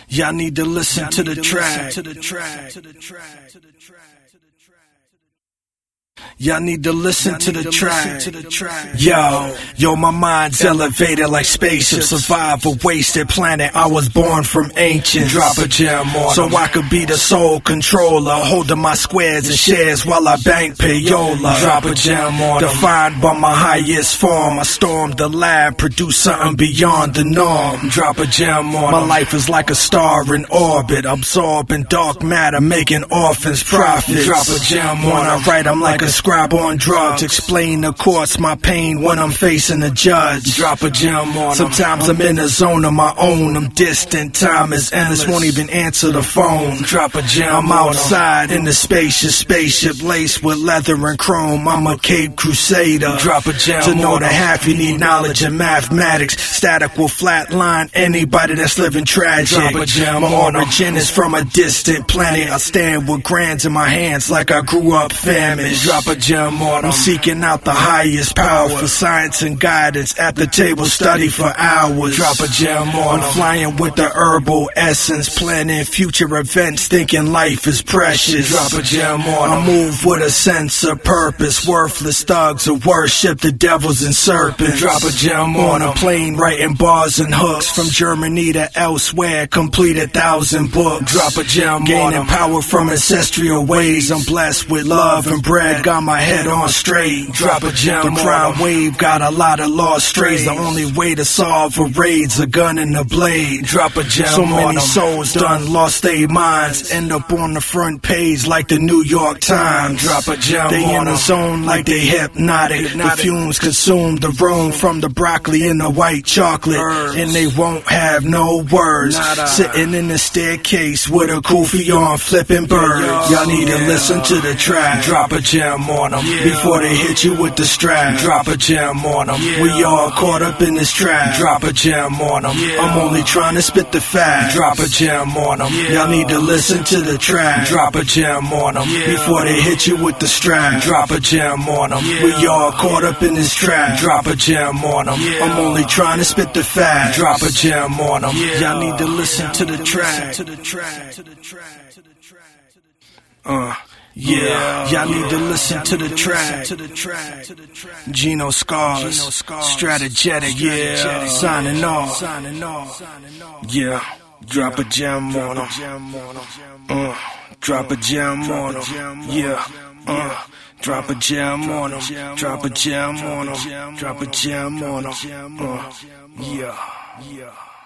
Y'all need to listen to the track. Y'all need to listen to the track. Yo, my mind's elevated like spaceship. Survive a wasted planet. I was born from ancient. Drop a gem on so I could be the sole controller, holding my squares and shares while I bank payola. Drop a gem on defined by my highest form. I stormed the lab, produce something beyond the norm. Drop a gem on my life is like a star in orbit, absorbing dark matter, making orphans profit. Drop a gem on I write, I'm like a scribe on drugs, explain the courts my pain when I'm facing a judge. Drop a gem on sometimes I'm in a zone of my own. I'm distant, time is endless, won't even answer the phone. Drop a gem I'm outside in the spacious spaceship laced with leather and chrome. I'm a Cape Crusader. Drop a gem to know the half you need knowledge in mathematics. Static will flatline anybody that's living tragic. Drop a gem my origin is from a distant planet. I stand with grands in my hands like I grew up famished. Drop a gem on I'm seeking out the highest power for science and guidance. At the table study for hours. Drop a gem on I'm flying with the herbal essence, planning future events, thinking life is precious. Drop a gem on I move with a sense of purpose. Worthless thugs who worship the devils and serpents. Drop a gem on a plane writing bars and hooks from Germany to elsewhere, complete 1,000 books. Drop a gem gaining power from ancestral ways. I'm blessed with love and bread, got my head on straight. Drop a gem the crime wave got a lot of lost strays. The only way to solve a raid's a gun and a blade. Drop a gem so many souls done lost their minds, end up on the front page like the New York Times. Drop a gem they in a zone like they hypnotic. The fumes consume the room from the broccoli and the white chocolate, and they won't have no words. Sitting in the staircase with a kufi on flipping birds. Y'all need to listen to the track. Drop a gem on them before they hit you with the strap. Drop a gem on them. We all caught up in this trap. Drop a gem on them. I'm only trying to spit the fact. Drop a gem on them. Y'all need to listen to the track. Drop a gem on them before they hit you with the strap. Drop a gem on them. We all caught up in this trap. Drop a gem on them. I'm only trying to spit the fact. Drop a gem on them. Y'all need to listen to the track. Y'all need to listen to the track. Gino Scars, Strategetic, signing off. Drop a gem on them. Drop a gem on them. Drop a gem on them. Drop a gem on them. Drop a gem on them.